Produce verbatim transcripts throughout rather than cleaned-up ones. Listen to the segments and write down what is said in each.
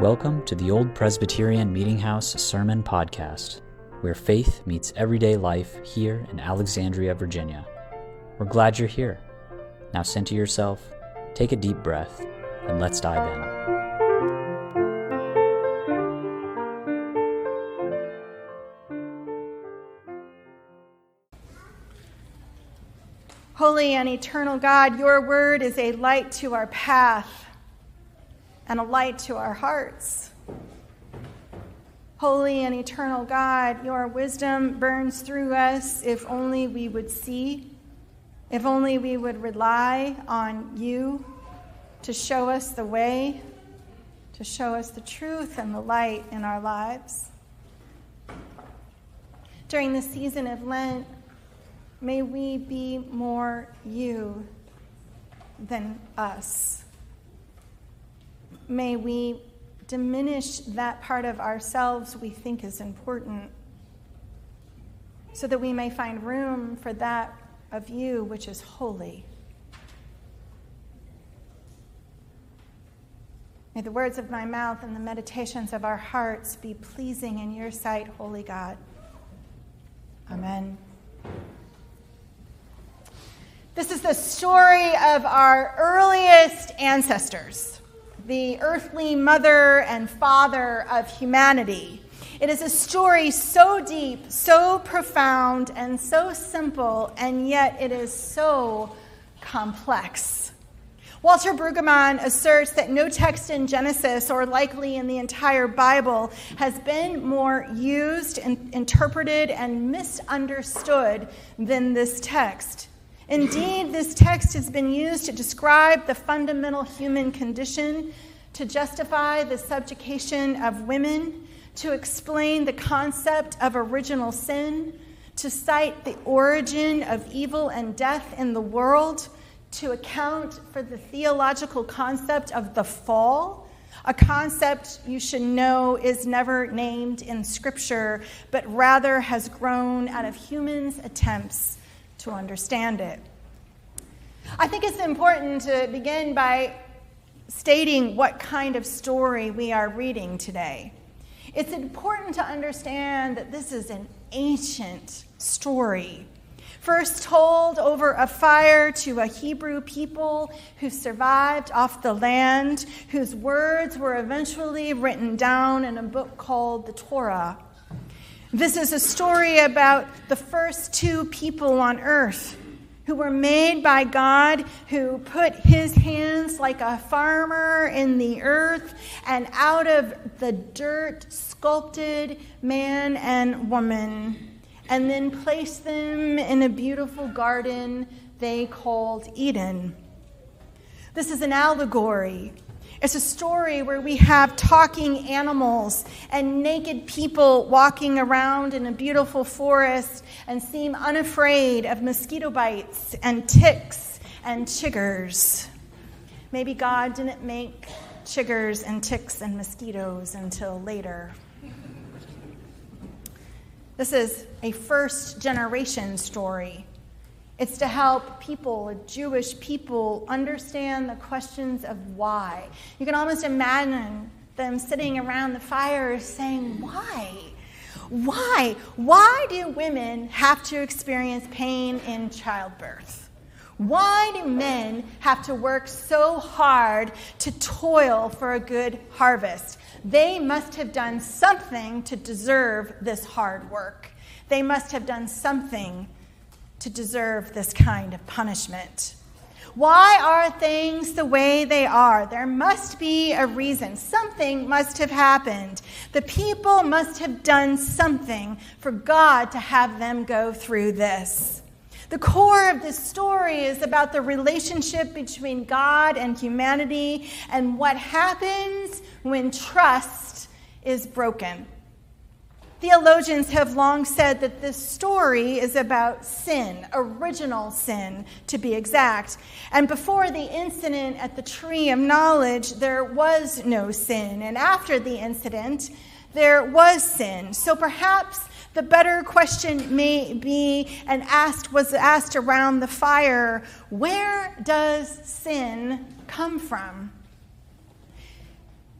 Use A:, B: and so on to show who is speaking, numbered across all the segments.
A: Welcome to the Old Presbyterian Meeting House Sermon Podcast, where faith meets everyday life here in Alexandria, Virginia. We're glad you're here. Now center yourself, take a deep breath, and let's dive in.
B: Holy and eternal God, your word is a light to our path and a light to our hearts. Holy and eternal God, your wisdom burns through us if only we would see, if only we would rely on you to show us the way, to show us the truth and the light in our lives. During the season of Lent, may we be more you than us. May we diminish that part of ourselves we think is important so that we may find room for that of you which is holy. May the words of my mouth and the meditations of our hearts be pleasing in your sight, holy God. Amen. This is the story of our earliest ancestors, the earthly mother and father of humanity. It is a story so deep, so profound, and so simple, and yet it is so complex. Walter Brueggemann asserts that no text in Genesis, or likely in the entire Bible, has been more used and interpreted and misunderstood than this text. Indeed, this text has been used to describe the fundamental human condition, to justify the subjugation of women, to explain the concept of original sin, to cite the origin of evil and death in the world, to account for the theological concept of the fall, a concept you should know is never named in Scripture, but rather has grown out of humans' attempts to understand it. I think it's important to begin by stating what kind of story we are reading today. It's important to understand that this is an ancient story, first told over a fire to a Hebrew people who survived off the land, whose words were eventually written down in a book called the Torah. This is a story about the first two people on earth who were made by God, who put his hands like a farmer in the earth, and out of the dirt sculpted man and woman, and then placed them in a beautiful garden they called Eden. This is an allegory. It's a story where we have talking animals and naked people walking around in a beautiful forest and seem unafraid of mosquito bites and ticks and chiggers. Maybe God didn't make chiggers and ticks and mosquitoes until later. This is a first generation story. It's to help people, Jewish people, understand the questions of why. You can almost imagine them sitting around the fire saying, why? Why? Why do women have to experience pain in childbirth? Why do men have to work so hard to toil for a good harvest? They must have done something to deserve this hard work. They must have done something to deserve this kind of punishment. Why are things the way they are? There must be a reason. Something must have happened. The people must have done something for God to have them go through this. The core of this story is about the relationship between God and humanity and what happens when trust is broken. Theologians have long said that this story is about sin, original sin, to be exact. And before the incident at the Tree of Knowledge, there was no sin. And after the incident, there was sin. So perhaps the better question may be, and asked was asked around the fire, where does sin come from?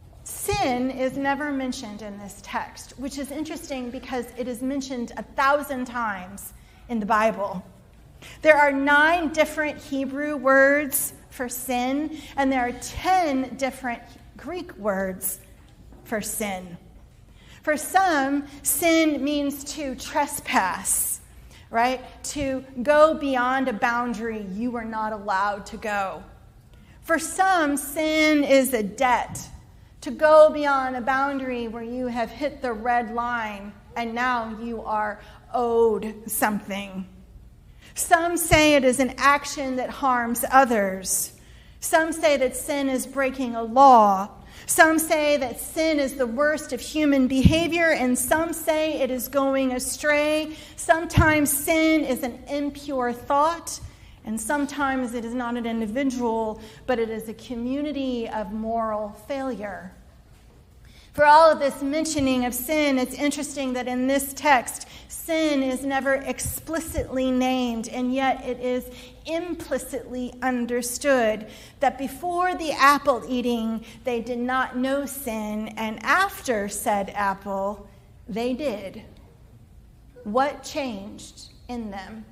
B: sin is never mentioned in this text, which is interesting because it is mentioned a thousand times in the Bible. There are nine different Hebrew words for sin, and there are ten different Greek words for sin. For some, sin means to trespass, right? To go beyond a boundary you were not allowed to go. For some, sin is a debt, to go beyond a boundary where you have hit the red line and now you are owed something. Some say it is an action that harms others. Some say that sin is breaking a law. Some say that sin is the worst of human behavior, and some say it is going astray. Sometimes sin is an impure thought, and sometimes it is not an individual, but it is a community of moral failure. For all of this mentioning of sin, it's interesting that in this text, sin is never explicitly named, and yet it is implicitly understood that before the apple eating, they did not know sin, and after said apple, they did. What changed in them?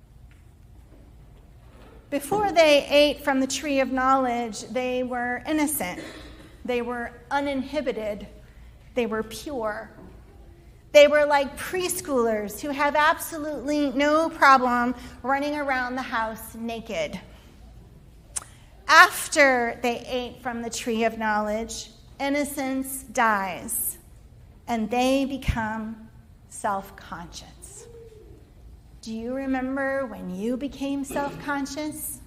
B: Before they ate from the tree of knowledge, they were innocent. They were uninhibited. They were pure. They were like preschoolers who have absolutely no problem running around the house naked. After they ate from the tree of knowledge, innocence dies, and they become self-conscious. Do you remember when you became self-conscious?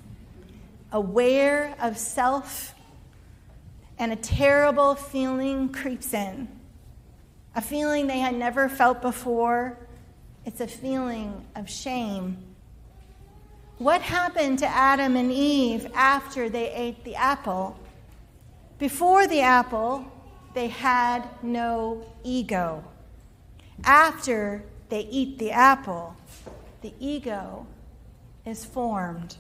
B: Aware of self, and a terrible feeling creeps in. A feeling they had never felt before. It's a feeling of shame. What happened to Adam and Eve after they ate the apple? Before the apple, they had no ego. After they eat the apple, the ego is formed.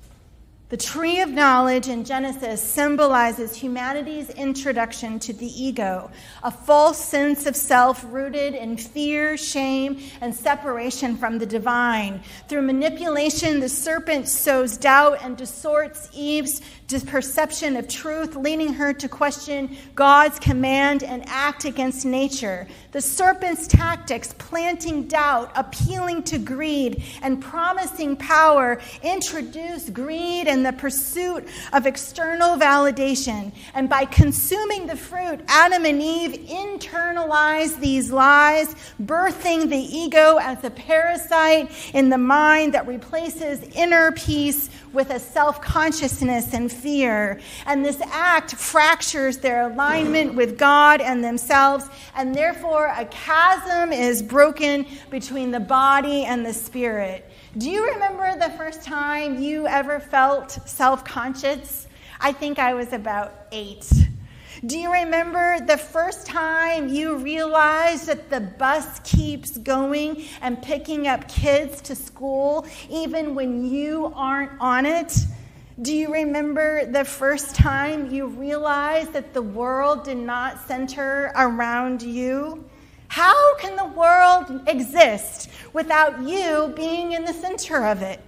B: The tree of knowledge in Genesis symbolizes humanity's introduction to the ego, a false sense of self rooted in fear, shame, and separation from the divine. Through manipulation, the serpent sows doubt and distorts Eve's perception of truth, leading her to question God's command and act against nature. The serpent's tactics, planting doubt, appealing to greed, and promising power, introduce greed and the pursuit of external validation. And by consuming the fruit, Adam and Eve internalize these lies, birthing the ego as a parasite in the mind that replaces inner peace with a self-consciousness and fear. And this act fractures their alignment with God and themselves, and therefore a chasm is broken between the body and the spirit. Do you remember the first time you ever felt self-conscious? I think I was about eight. Do you remember the first time you realized that the bus keeps going and picking up kids to school even when you aren't on it? Do you remember the first time you realized that the world did not center around you? How can the world exist without you being in the center of it?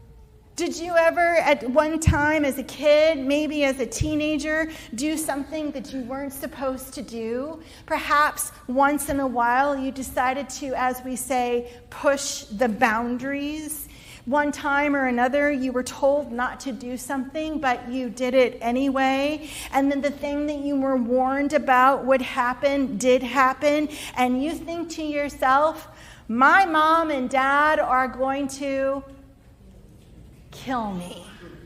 B: Did you ever, at one time as a kid, maybe as a teenager, do something that you weren't supposed to do? Perhaps once in a while you decided to, as we say, push the boundaries. One time or another you were told not to do something, but you did it anyway. And then the thing that you were warned about would happen did happen. And you think to yourself, my mom and dad are going to kill me.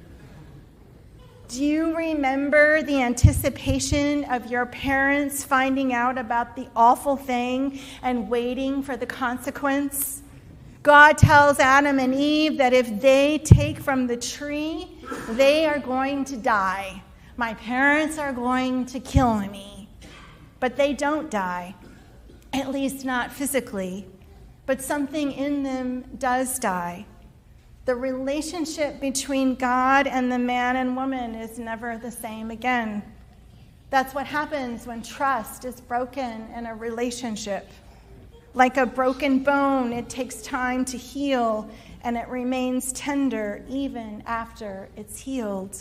B: Do you remember the anticipation of your parents finding out about the awful thing and waiting for the consequence? God tells Adam and Eve that if they take from the tree, they are going to die. My parents are going to kill me. But they don't die, at least not physically. But something in them does die. The relationship between God and the man and woman is never the same again. That's what happens when trust is broken in a relationship. Like a broken bone, it takes time to heal, and it remains tender even after it's healed.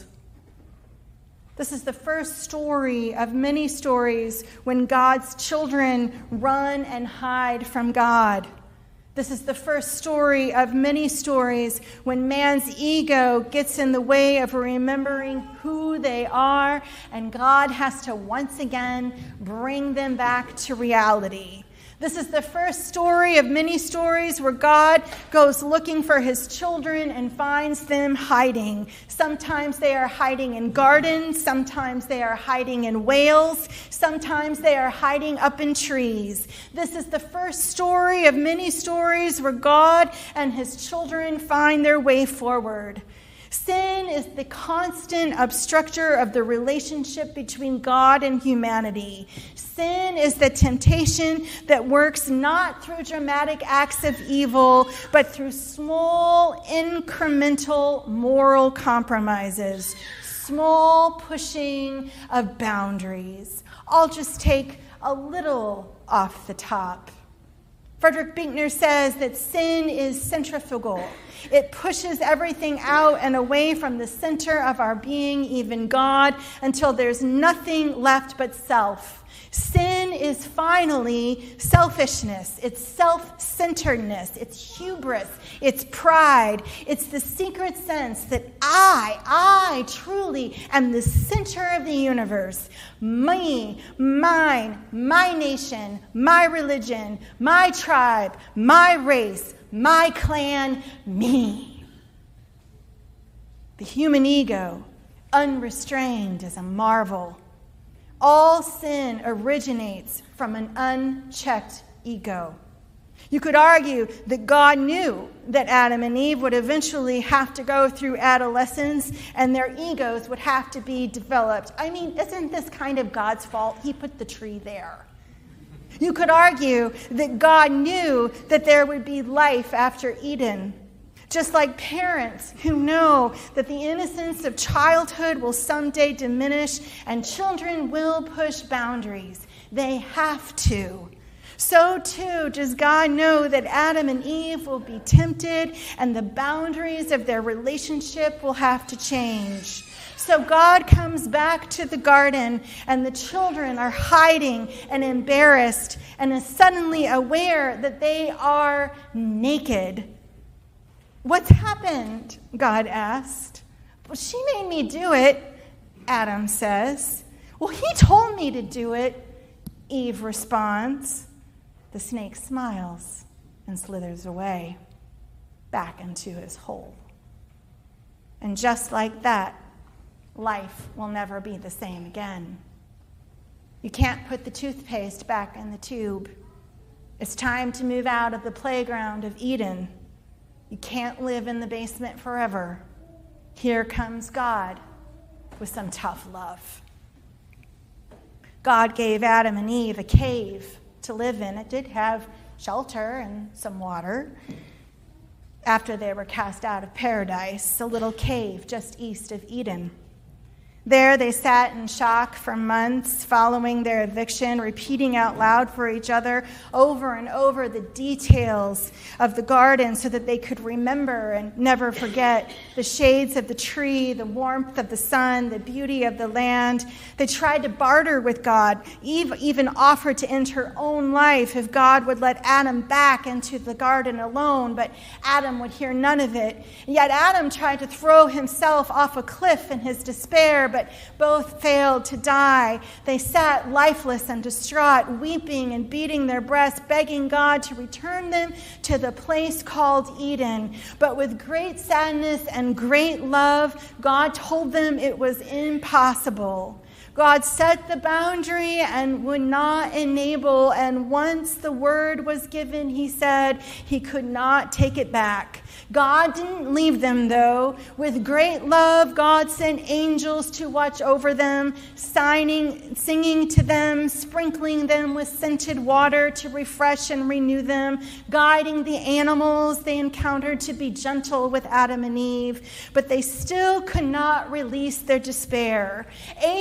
B: This is the first story of many stories when God's children run and hide from God. This is the first story of many stories when man's ego gets in the way of remembering who they are, and God has to once again bring them back to reality. This is the first story of many stories where God goes looking for his children and finds them hiding. Sometimes they are hiding in gardens. Sometimes they are hiding in whales. Sometimes they are hiding up in trees. This is the first story of many stories where God and his children find their way forward. Sin is the constant obstructor of the relationship between God and humanity. Sin is the temptation that works not through dramatic acts of evil, but through small, incremental moral compromises, small pushing of boundaries. I'll just take a little off the top. Frederick Buechner says that sin is centrifugal. It pushes everything out and away from the center of our being, even God, until there's nothing left but self. Sin is finally selfishness. It's self-centeredness. It's hubris. It's pride. It's the secret sense that I, I truly am the center of the universe. Me, mine, my nation, my religion, my tribe, my race, my clan, me. The human ego, unrestrained, is a marvel. All sin originates from an unchecked ego. You could argue that God knew that Adam and Eve would eventually have to go through adolescence and their egos would have to be developed. I mean, isn't this kind of God's fault? He put the tree there. You could argue that God knew that there would be life after Eden. Just like parents who know that the innocence of childhood will someday diminish and children will push boundaries. They have to. So too does God know that Adam and Eve will be tempted and the boundaries of their relationship will have to change. So God comes back to the garden, and the children are hiding and embarrassed and is suddenly aware that they are naked. What's happened? God asked. Well, she made me do it, Adam says. Well, he told me to do it, Eve responds. The snake smiles and slithers away, back into his hole. And just like that, life will never be the same again. You can't put the toothpaste back in the tube. It's time to move out of the playground of Eden. You can't live in the basement forever. Here comes God with some tough love. God gave Adam and Eve a cave to live in. It did have shelter and some water. After they were cast out of paradise, a little cave just east of Eden. There they sat in shock for months following their eviction, repeating out loud for each other over and over the details of the garden so that they could remember and never forget the shades of the tree, the warmth of the sun, the beauty of the land. They tried to barter with God. Eve even offered to end her own life if God would let Adam back into the garden alone, but Adam would hear none of it. Yet Adam tried to throw himself off a cliff in his despair, but both failed to die. They sat lifeless and distraught, weeping and beating their breasts, begging God to return them to the place called Eden. But with great sadness and great love, God told them it was impossible. God set the boundary and would not enable, and once the word was given, he said he could not take it back. God didn't leave them, though. With great love, God sent angels to watch over them, signing, singing to them, sprinkling them with scented water to refresh and renew them, guiding the animals they encountered to be gentle with Adam and Eve. But they still could not release their despair. eighty-three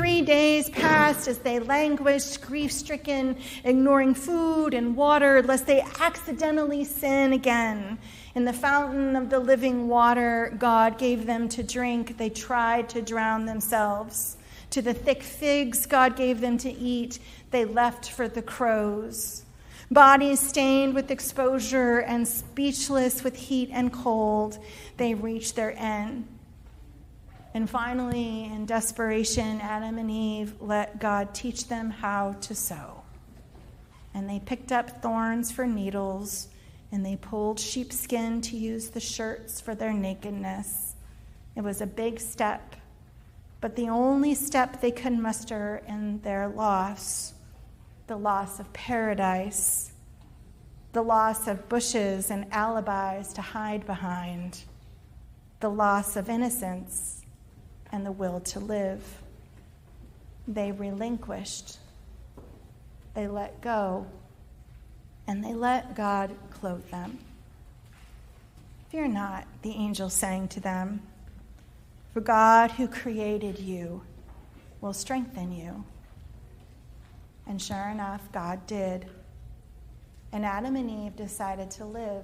B: Three days passed as they languished, grief-stricken, ignoring food and water, lest they accidentally sin again. In the fountain of the living water God gave them to drink, they tried to drown themselves. To the thick figs God gave them to eat, they left for the crows. Bodies stained with exposure and speechless with heat and cold, they reached their end. And finally, in desperation, Adam and Eve let God teach them how to sew. And they picked up thorns for needles, and they pulled sheepskin to use the shirts for their nakedness. It was a big step, but the only step they could muster in their loss, the loss of paradise, the loss of bushes and alibis to hide behind, the loss of innocence and the will to live. They relinquished, they let go, and they let God clothe them. Fear not, the angel sang to them, for God who created you will strengthen you. And sure enough, God did. And Adam and Eve decided to live.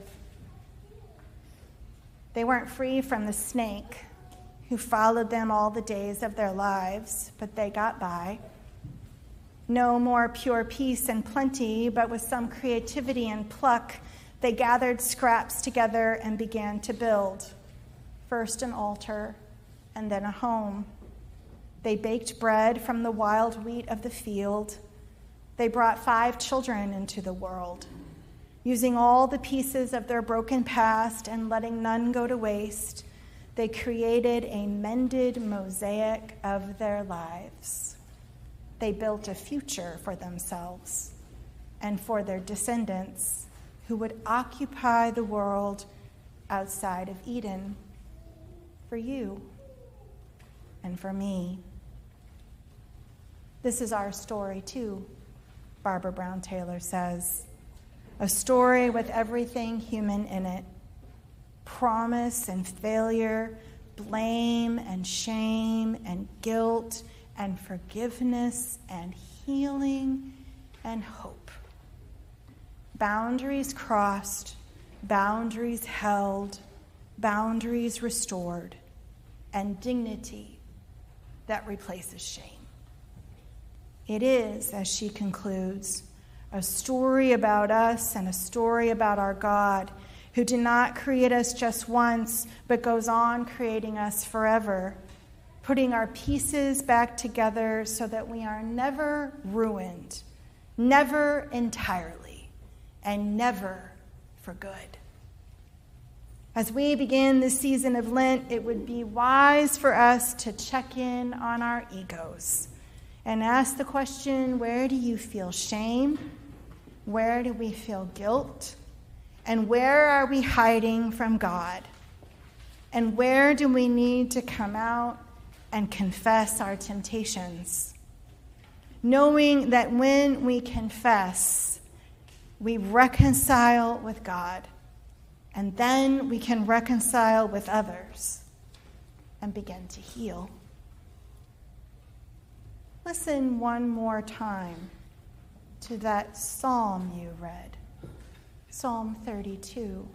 B: They weren't free from the snake who followed them all the days of their lives, but they got by. No more pure peace and plenty, but with some creativity and pluck, they gathered scraps together and began to build. First an altar, and then a home. They baked bread from the wild wheat of the field. They brought five children into the world, using all the pieces of their broken past and letting none go to waste. They created a mended mosaic of their lives. They built a future for themselves and for their descendants who would occupy the world outside of Eden, for you and for me. This is our story too, Barbara Brown Taylor says. A story with everything human in it. Promise and failure, blame and shame and guilt and forgiveness and healing and hope. Boundaries crossed, boundaries held, boundaries restored, and dignity that replaces shame. It is, as she concludes, a story about us and a story about our God, who did not create us just once, but goes on creating us forever, putting our pieces back together so that we are never ruined, never entirely, and never for good. As we begin this season of Lent, it would be wise for us to check in on our egos and ask the question, where do you feel shame? Where do we feel guilt? And where are we hiding from God? And where do we need to come out and confess our temptations? Knowing that when we confess, we reconcile with God, and then we can reconcile with others and begin to heal. Listen one more time to that psalm you read. Psalm thirty-two.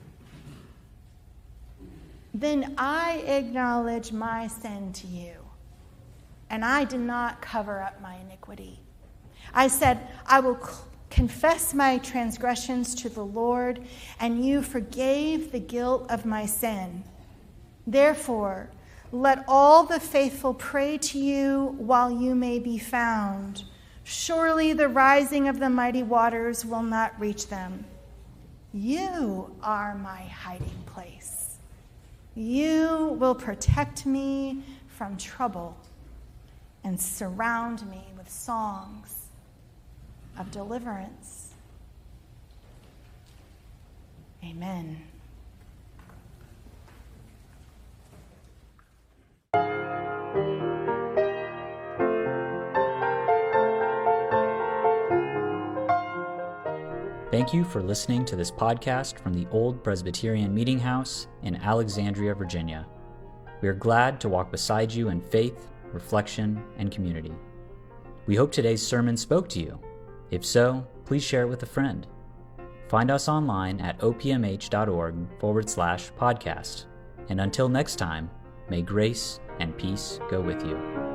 B: Then I acknowledge my sin to you, and I did not cover up my iniquity. I said, I will confess my transgressions to the Lord, and you forgave the guilt of my sin. Therefore, let all the faithful pray to you while you may be found. Surely the rising of the mighty waters will not reach them. You are my hiding place. You will protect me from trouble and surround me with songs of deliverance. Amen.
A: Thank you for listening to this podcast from the Old Presbyterian Meeting House in Alexandria, Virginia. We are glad to walk beside you in faith, reflection, and community. We hope today's sermon spoke to you. If so, please share it with a friend. Find us online at opmh.org forward slash podcast. And until next time, may grace and peace go with you.